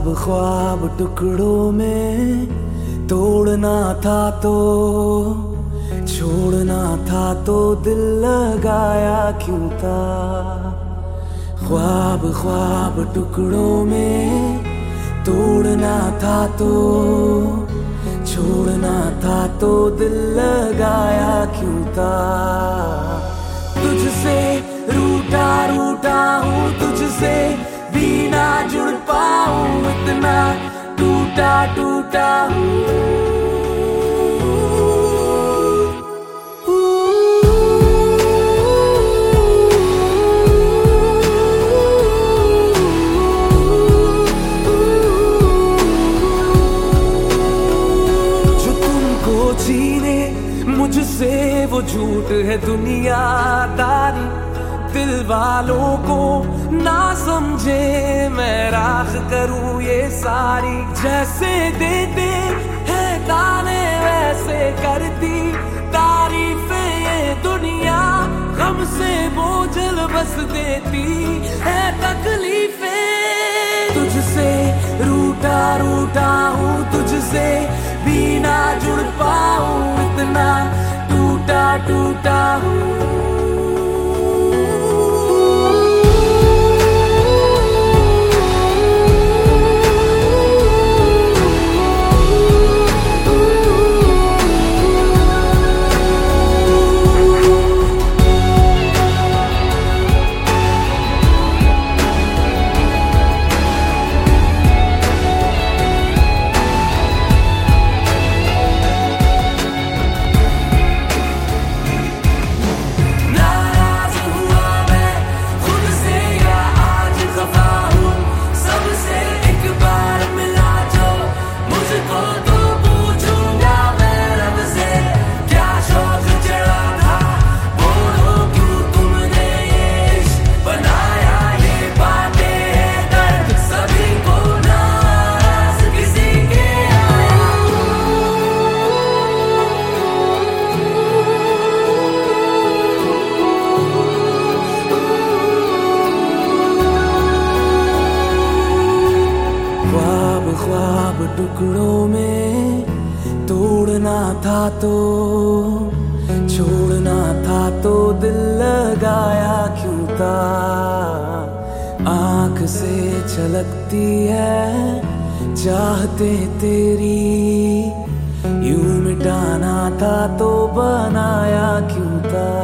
ख्वाब टुकड़ों में तोड़ना था तो छोड़ना था तो दिल लगाया क्यों था। ख्वाब ख्वाब टुकड़ों में तोड़ना था तो छोड़ना था तो दिल लगाया क्यों था। तुझसे रूठा रूठा हूँ, तुझसे भी ना जुड़ पाऊं, इतना टूटा टूटा हूँ। जीने मुझसे वो झूठ है दुनियादारी, दिल वालों को ना समझे मैं राख करूं ये सारी। जैसे देते हैं गाने वैसे करती तारीफें ये दुनिया, गम से बोझल बस देती है तकलीफें। तुझसे रूठा रूठा हूँ, तुझसे भी ना जुड़ पाऊं, इतना टूटा टूटा हूँ। ख्वाब टुकड़ों में तोड़ना था तो छोड़ना था तो दिल लगाया क्यों था। आँख से छलकती है चाहते तेरी, यूं मिटाना था तो बनाया क्यों था।